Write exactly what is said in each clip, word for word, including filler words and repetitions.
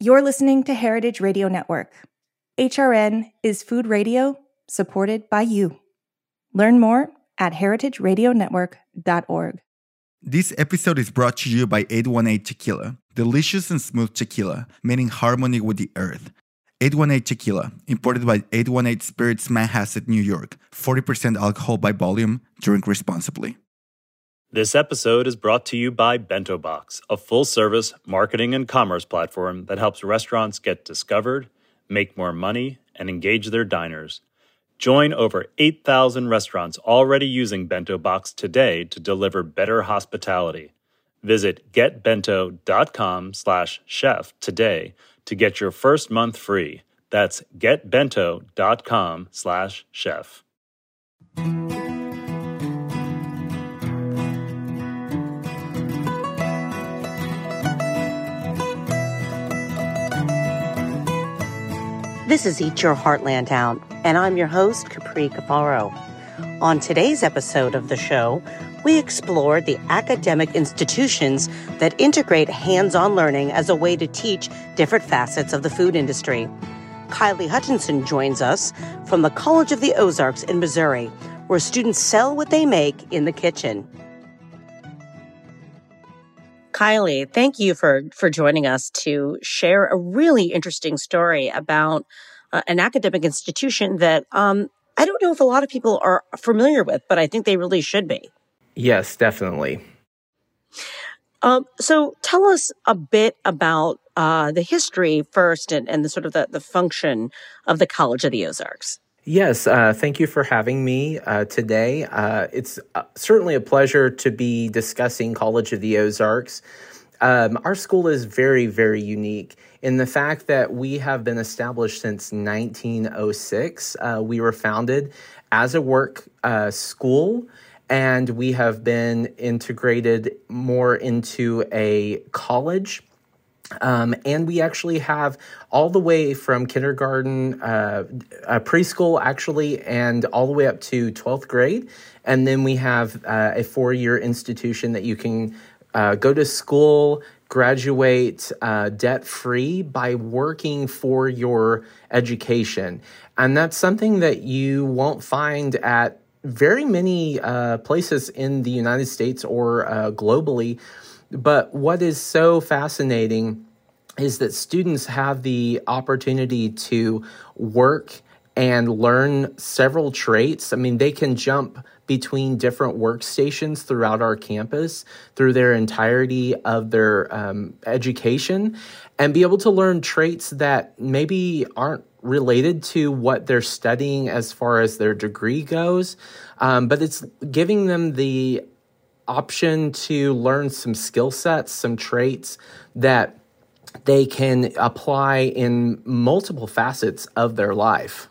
You're listening to Heritage Radio Network. H R N is food radio supported by you. Learn more at heritage radio network dot org. This episode is brought to you by eight one eight Tequila, delicious and smooth tequila made in harmony with the earth. eight one eight Tequila, imported by eight one eight Spirits Manhasset, New York. forty percent alcohol by volume. Drink responsibly. This episode is brought to you by Bento Box, a full-service marketing and commerce platform that helps restaurants get discovered, make more money, and engage their diners. Join over eight thousand restaurants already using Bento Box today to deliver better hospitality. Visit getbento.com slash chef today to get your first month free. That's getbento.com slash chef. This is Eat Your Heartland Out, and I'm your host, Capri Caparo. On today's episode of the show, we explore the academic institutions that integrate hands-on learning as a way to teach different facets of the food industry. Kylie Hutchinson joins us from the College of the Ozarks in Missouri, where students sell what they make in the kitchen. Kylie, thank you for, for joining us to share a really interesting story about uh, an academic institution that um, I don't know if a lot of people are familiar with, but I think they really should be. Yes, definitely. Um, so tell us a bit about uh, the history first and, and the sort of the, the function of the College of the Ozarks. Yes, uh, thank you for having me uh, today. Uh, it's uh, certainly a pleasure to be discussing College of the Ozarks. Um, our school is very, very unique in the fact that we have been established since nineteen oh six. Uh, we were founded as a work uh, school, and we have been integrated more into a college. Um, and we actually have all the way from kindergarten, uh, uh, preschool actually, and all the way up to twelfth grade. And then we have uh, a four-year institution that you can uh, go to school, graduate uh, debt-free by working for your education. And that's something that you won't find at very many uh, places in the United States or uh, globally. But what is so fascinating is that students have the opportunity to work and learn several traits. I mean, they can jump between different workstations throughout our campus through their entirety of their um, education and be able to learn traits that maybe aren't related to what they're studying as far as their degree goes. Um, but it's giving them the option to learn some skill sets, some traits that they can apply in multiple facets of their life.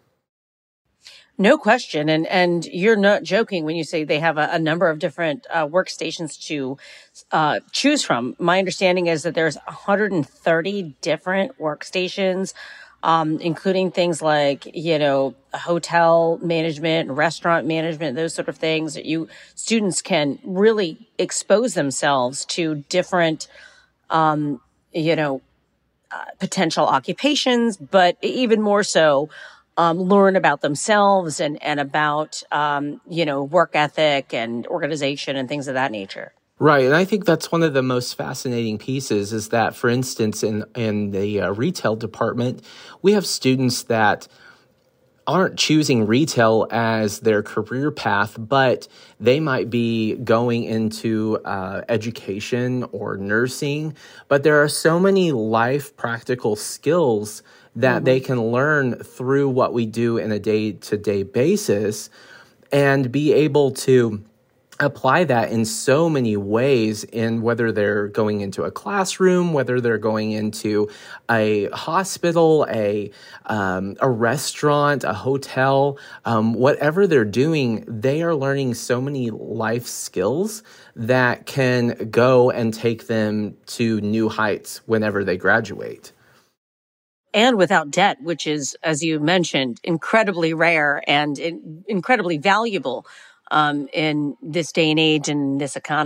No question. And and you're not joking when you say they have a, a number of different uh, workstations to uh, choose from. My understanding is that there's one hundred thirty different workstations, um, including things like, you know, hotel management, restaurant management, those sort of things that you students can really expose themselves to different, um, you know, uh, potential occupations, but even more so, um, learn about themselves and, and about, um, you know, work ethic and organization and things of that nature. Right, and I think that's one of the most fascinating pieces is that, for instance, in, in the uh, retail department, we have students that aren't choosing retail as their career path, but they might be going into uh, education or nursing. But there are so many life practical skills that mm-hmm. they can learn through what we do in a day-to-day basis and be able to apply that in so many ways, in whether they're going into a classroom, whether they're going into a hospital, a um, a restaurant, a hotel, um, whatever they're doing, they are learning so many life skills that can go and take them to new heights whenever they graduate. And without debt, which is, as you mentioned, incredibly rare and in, incredibly valuable Um, in this day and age and this economy.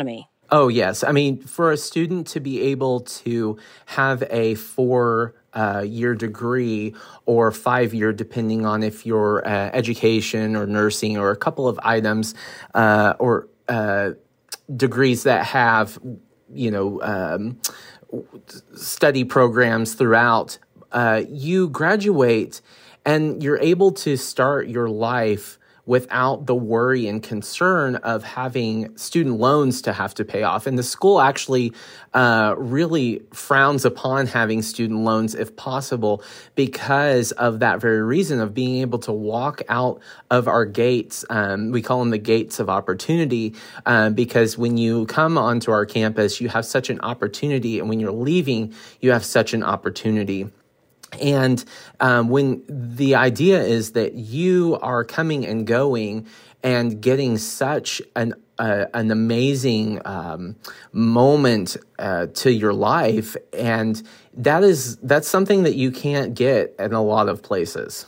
Oh, yes. I mean, for a student to be able to have a four uh, year degree or five year, depending on if you're uh, education or nursing or a couple of items uh, or uh, degrees that have, you know, um, study programs throughout, uh, you graduate and you're able to start your life without the worry and concern of having student loans to have to pay off. And the school actually uh, really frowns upon having student loans if possible because of that very reason of being able to walk out of our gates. Um, we call them the gates of opportunity uh, because when you come onto our campus, you have such an opportunity. And when you're leaving, you have such an opportunity. And um, when the idea is that you are coming and going and getting such an uh, an amazing um, moment uh, to your life, and that is that's something that you can't get in a lot of places.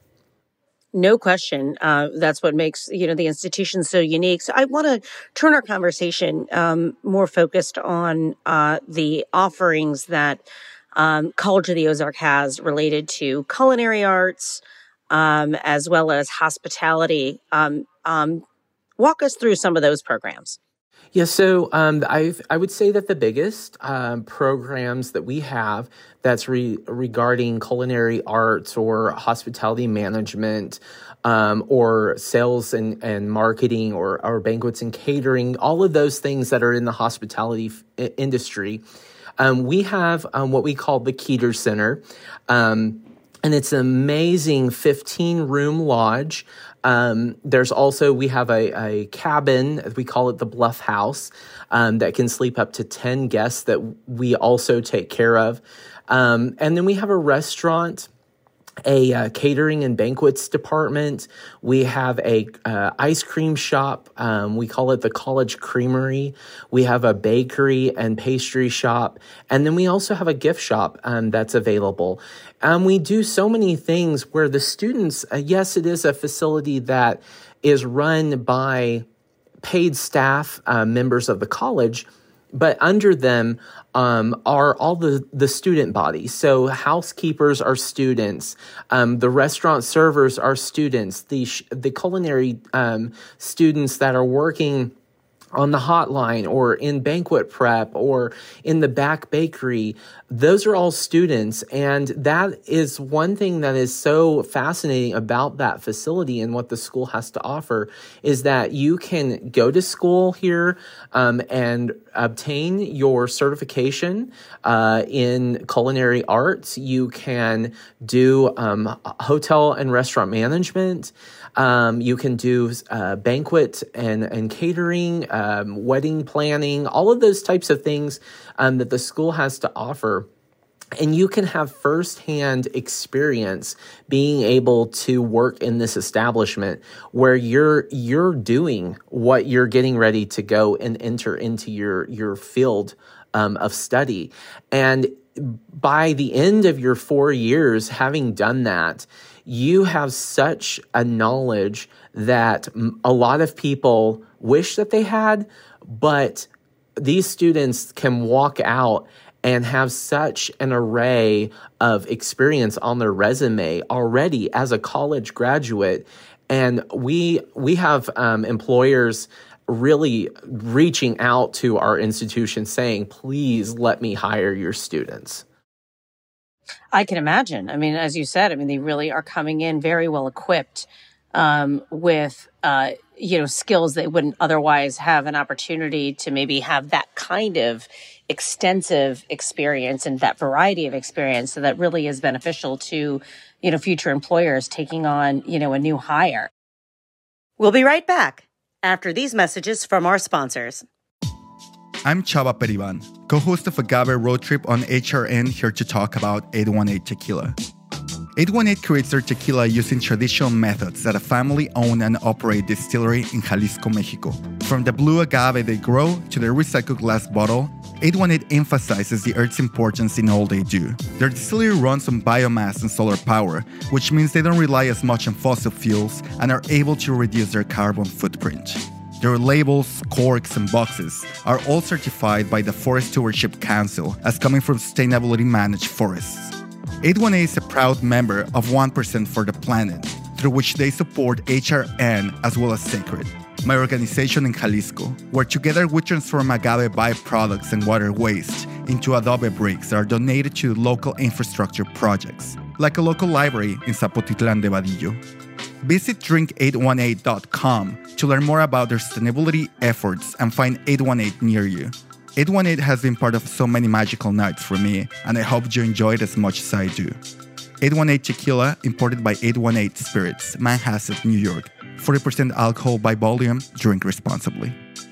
No question. Uh, that's what makes, you know, the institution so unique. So I want to turn our conversation um, more focused on uh, the offerings that Um, College of the Ozark has related to culinary arts, um, as well as hospitality. Um, um, walk us through some of those programs. Yeah, so um, I I would say that the biggest um, programs that we have that's re- regarding culinary arts or hospitality management um, or sales and, and marketing or, or banquets and catering, all of those things that are in the hospitality f- industry. Um, we have um, what we call the Keeter Center, um, and it's an amazing fifteen-room lodge. Um, there's also, we have a, a cabin, we call it the Bluff House, um, that can sleep up to ten guests that we also take care of. Um, and then we have a restaurant, a uh, catering and banquets department. We have a uh, ice cream shop. Um, we call it the College Creamery. We have a bakery and pastry shop. And then we also have a gift shop um, that's available. Um, we do so many things where the students, uh, yes, it is a facility that is run by paid staff, uh, members of the college, but under them um, are all the, the student body. So housekeepers are students. Um, the restaurant servers are students. The sh- the culinary um, students that are working on the hotline or in banquet prep or in the back bakery, those are all students. And that is one thing that is so fascinating about that facility and what the school has to offer is that you can go to school here um, and obtain your certification uh, in culinary arts. You can do um, hotel and restaurant management. Um, you can do uh, banquet and, and catering, um, wedding planning, all of those types of things um, that the school has to offer. And you can have firsthand experience being able to work in this establishment where you're you're doing what you're getting ready to go and enter into your your field um, of study. And by the end of your four years, having done that, you have such a knowledge that a lot of people wish that they had, but these students can walk out and have such an array of experience on their resume already as a college graduate. And we we have um, employers really reaching out to our institution saying, please let me hire your students. I can imagine. I mean, as you said, I mean, they really are coming in very well equipped um, with, uh, you know, skills they wouldn't otherwise have an opportunity to maybe have that kind of extensive experience and that variety of experience. So that really is beneficial to, you know, future employers taking on, you know, a new hire. We'll be right back after these messages from our sponsors. I'm Chava Periban, co-host of Agave Road Trip on H R N, here to talk about eight one eight Tequila. eight one eight creates their tequila using traditional methods at a family-owned and operated distillery in Jalisco, Mexico. From the blue agave they grow to their recycled glass bottle, eight one eight emphasizes the earth's importance in all they do. Their distillery runs on biomass and solar power, which means they don't rely as much on fossil fuels and are able to reduce their carbon footprint. Their labels, corks, and boxes are all certified by the Forest Stewardship Council as coming from sustainably managed forests. eight one eight is a proud member of one percent for the Planet, through which they support H R N as well as Sacred, my organization in Jalisco, where together we transform agave byproducts and water waste into adobe bricks that are donated to local infrastructure projects, like a local library in Zapotitlan de Vadillo. Visit drink eight one eight dot com to learn more about their sustainability efforts and find eight one eight near you. eight one eight has been part of so many magical nights for me, and I hope you enjoy it as much as I do. eight one eight Tequila, imported by eight one eight Spirits, Manhasset, New York. forty percent alcohol by volume. Drink responsibly.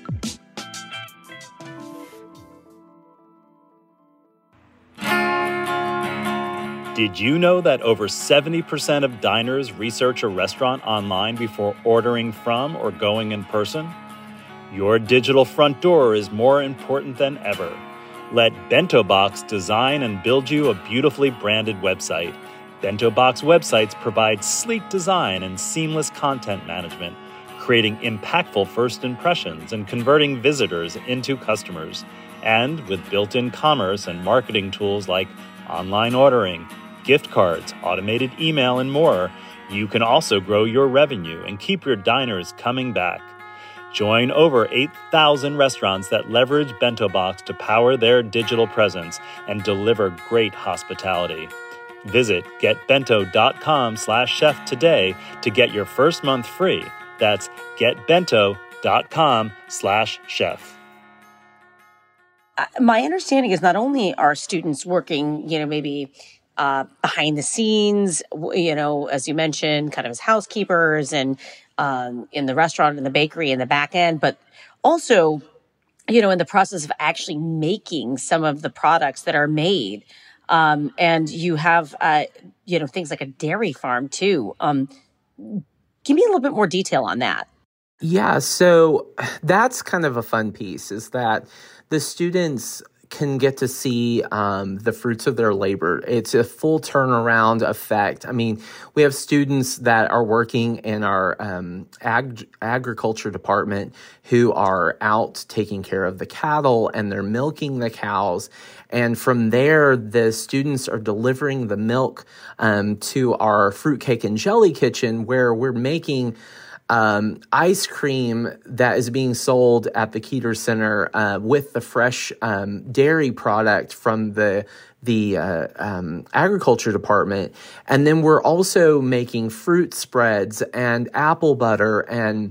Did you know that over seventy percent of diners research a restaurant online before ordering from or going in person? Your digital front door is more important than ever. Let Bento Box design and build you a beautifully branded website. Bento Box websites provide sleek design and seamless content management, creating impactful first impressions and converting visitors into customers. And with built-in commerce and marketing tools like online ordering, gift cards, automated email, and more, you can also grow your revenue and keep your diners coming back. Join over eight thousand restaurants that leverage Bento Box to power their digital presence and deliver great hospitality. Visit getbento.com slash chef today to get your first month free. That's getbento.com slash chef. My understanding is not only are students working, you know, maybe uh, behind the scenes, you know, as you mentioned, kind of as housekeepers and um, in the restaurant and the bakery in the back end, but also, you know, in the process of actually making some of the products that are made. Um, and you have, uh, you know, things like a dairy farm too. Um, give me a little bit more detail on that. Yeah, so that's kind of a fun piece, is that the students can get to see um, the fruits of their labor. It's a full turnaround effect. I mean, we have students that are working in our um, ag- agriculture department who are out taking care of the cattle, and they're milking the cows. And from there, the students are delivering the milk um, to our fruitcake and jelly kitchen, where we're making Um, ice cream that is being sold at the Keeter Center uh, with the fresh um, dairy product from the the uh, um, agriculture department. And then we're also making fruit spreads and apple butter and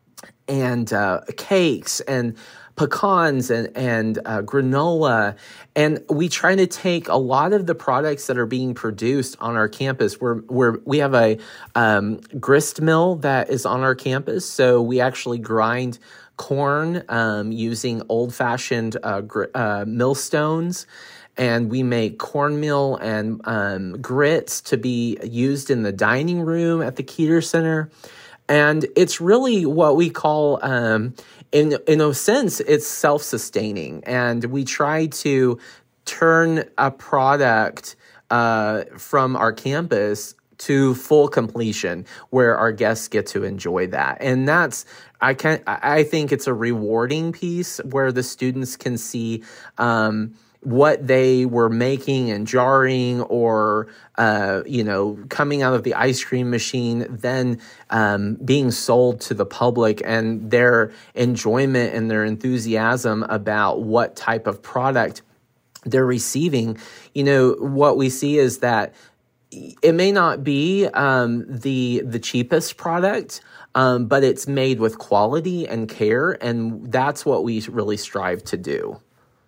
and uh, cakes and pecans and, and uh, granola. And we try to take a lot of the products that are being produced on our campus. We're, we're, we have a um, grist mill that is on our campus. So we actually grind corn um, using old-fashioned uh, gr- uh, millstones. And we make cornmeal and um, grits to be used in the dining room at the Keeter Center. And it's really what we call, um, in in a sense, it's self-sustaining. And we try to turn a product uh, from our campus to full completion, where our guests get to enjoy that. And that's, I can I think it's a rewarding piece where the students can see um, what they were making and jarring, or, uh, you know, coming out of the ice cream machine, then um, being sold to the public, and their enjoyment and their enthusiasm about what type of product they're receiving. You know, what we see is that it may not be um, the the cheapest product, um, but it's made with quality and care, and that's what we really strive to do.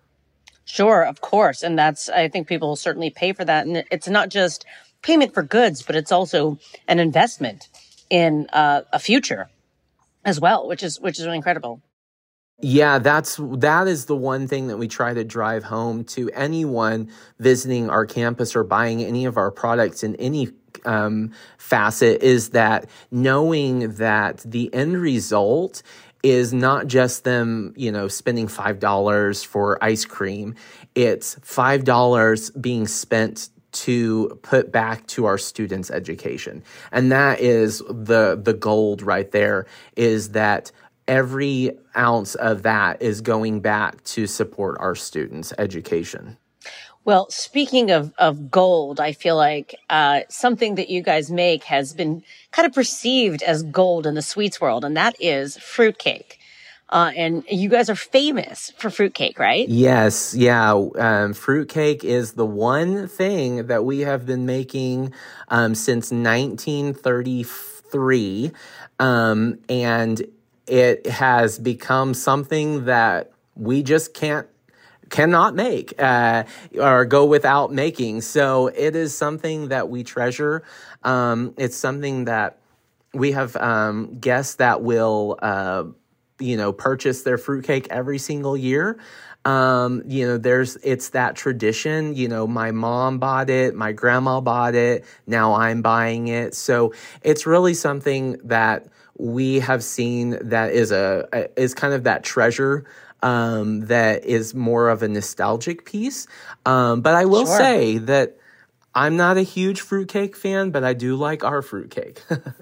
Sure, of course. And that's, I think people certainly pay for that. And it's not just payment for goods, but it's also an investment in uh, a future as well, which is which is really incredible. Yeah, that's that is the one thing that we try to drive home to anyone visiting our campus or buying any of our products in any um, facet, is that knowing that the end result is not just them, you know, spending five dollars for ice cream. It's five dollars being spent to put back to our students' education. And that is the the gold right there, is that every ounce of that is going back to support our students' education. Well, speaking of, of gold, I feel like uh, something that you guys make has been kind of perceived as gold in the sweets world, and that is fruitcake. Uh, and you guys are famous for fruitcake, right? Yes, yeah. Um, fruitcake is the one thing that we have been making um, since nineteen thirty-three, um, and it has become something that we just can't cannot make uh, or go without making. So it is something that we treasure. Um, it's something that we have um, guests that will uh, you know, purchase their fruitcake every single year. Um, you know, there's, it's that tradition, you know, my mom bought it, my grandma bought it, now I'm buying it. So it's really something that we have seen that is a, a is kind of that treasure, um, that is more of a nostalgic piece. Um, but I will Sure. say that I'm not a huge fruitcake fan, but I do like our fruitcake.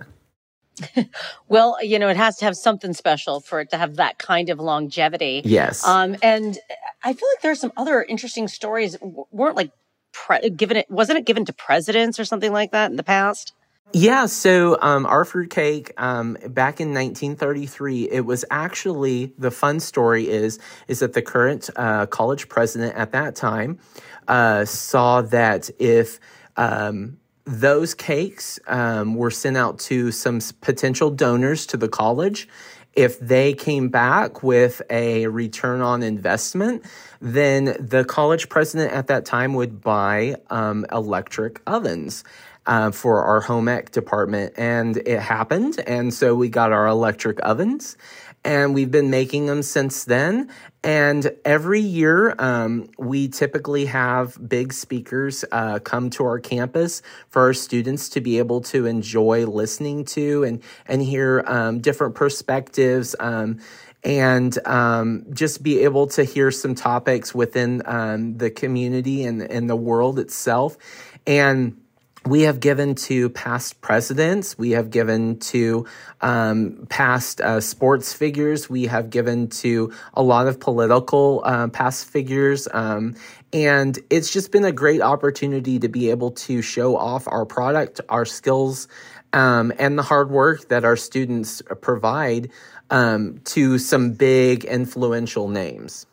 Well, you know, it has to have something special for it to have that kind of longevity. Yes. Um, and I feel like there's some other interesting stories. W- weren't like pre- given it, wasn't it given to presidents or something like that in the past? Yeah, so um, our fruitcake, um, back in nineteen thirty-three, it was actually, the fun story is, is that the current uh, college president at that time uh, saw that if um, those cakes um, were sent out to some potential donors to the college, if they came back with a return on investment, then the college president at that time would buy um, electric ovens uh, for our home ec department. And it happened. And so we got our electric ovens, and we've been making them since then. And every year, um, we typically have big speakers uh, come to our campus for our students to be able to enjoy listening to and, and hear um, different perspectives, um, and um, just be able to hear some topics within um, the community and, and the world itself. And we have given to past presidents. We have given to um, past uh, sports figures. We have given to a lot of political uh, past figures. Um, and it's just been a great opportunity to be able to show off our product, our skills, um, and the hard work that our students provide um, to some big influential names.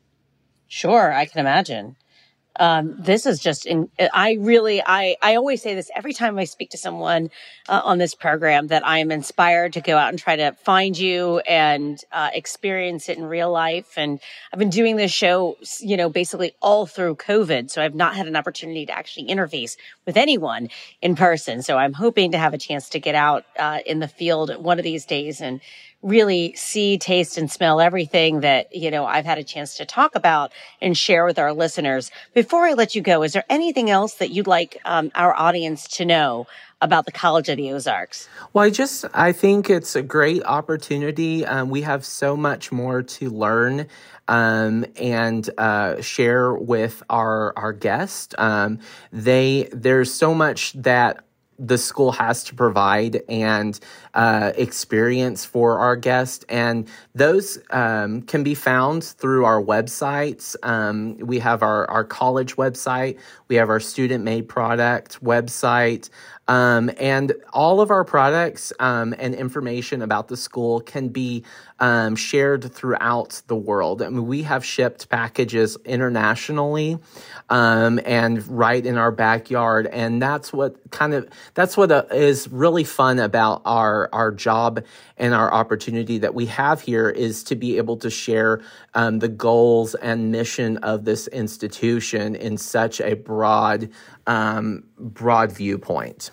Sure, I can imagine. Um, this is just, in, I really, I, I always say this every time I speak to someone uh, on this program, that I am inspired to go out and try to find you and uh, experience it in real life. And I've been doing this show, you know, basically all through COVID. So I've not had an opportunity to actually interface with anyone in person. So I'm hoping to have a chance to get out uh, in the field one of these days and really see, taste, and smell everything that, you know, I've had a chance to talk about and share with our listeners. Before I let you go, is there anything else that you'd like um, our audience to know about the College of the Ozarks? Well, I just, I think it's a great opportunity. Um, we have so much more to learn um, and uh, share with our, our guests. Um, they, there's so much that the school has to provide and uh, experience for our guests. And those um, can be found through our websites. Um, we have our, our college website. We have our student-made product website. Um, and all of our products um, and information about the school can be um, shared throughout the world. I mean, we have shipped packages internationally um, and right in our backyard. And that's what kind of, that's what uh, is really fun about our, our job and our opportunity that we have here, is to be able to share um, the goals and mission of this institution in such a broad, um, broad viewpoint.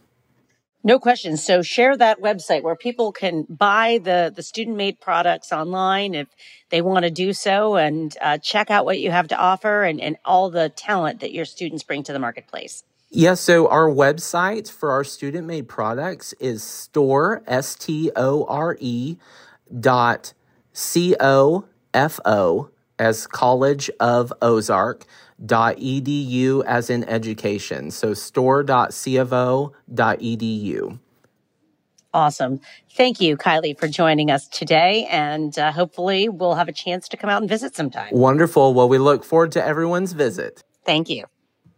No question. So share that website where people can buy the, the student-made products online if they want to do so, and uh, check out what you have to offer and, and all the talent that your students bring to the marketplace. Yeah, so our website for our student-made products is store, S T O R E, dot C O F O, as College of Ozark, dot edu as in education. So store dot c of o dot e d u. Awesome. Thank you, Kylie, for joining us today. And uh, hopefully we'll have a chance to come out and visit sometime. Wonderful. Well, we look forward to everyone's visit. Thank you.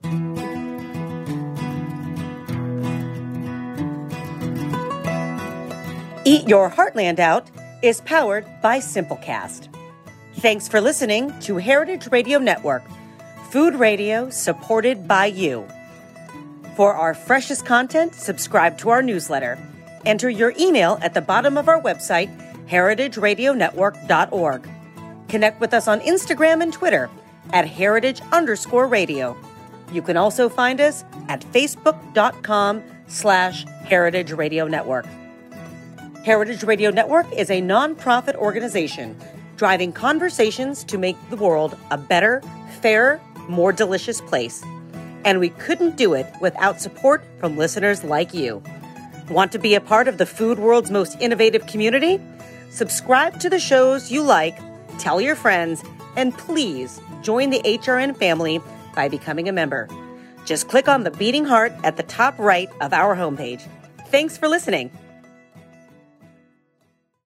Eat Your Heartland Out is powered by Simplecast. Thanks for listening to Heritage Radio Network, food radio supported by you. For our freshest content, subscribe to our newsletter. Enter your email at the bottom of our website, heritage radio network dot org. Connect with us on Instagram and Twitter at heritage underscore radio. You can also find us at facebook.com slash heritage radio network. Heritage Radio Network is a nonprofit organization driving conversations to make the world a better, fairer, more delicious place. And we couldn't do it without support from listeners like you. Want to be a part of the food world's most innovative community? Subscribe to the shows you like, tell your friends, and please join the H R N family by becoming a member. Just click on the beating heart at the top right of our homepage. Thanks for listening.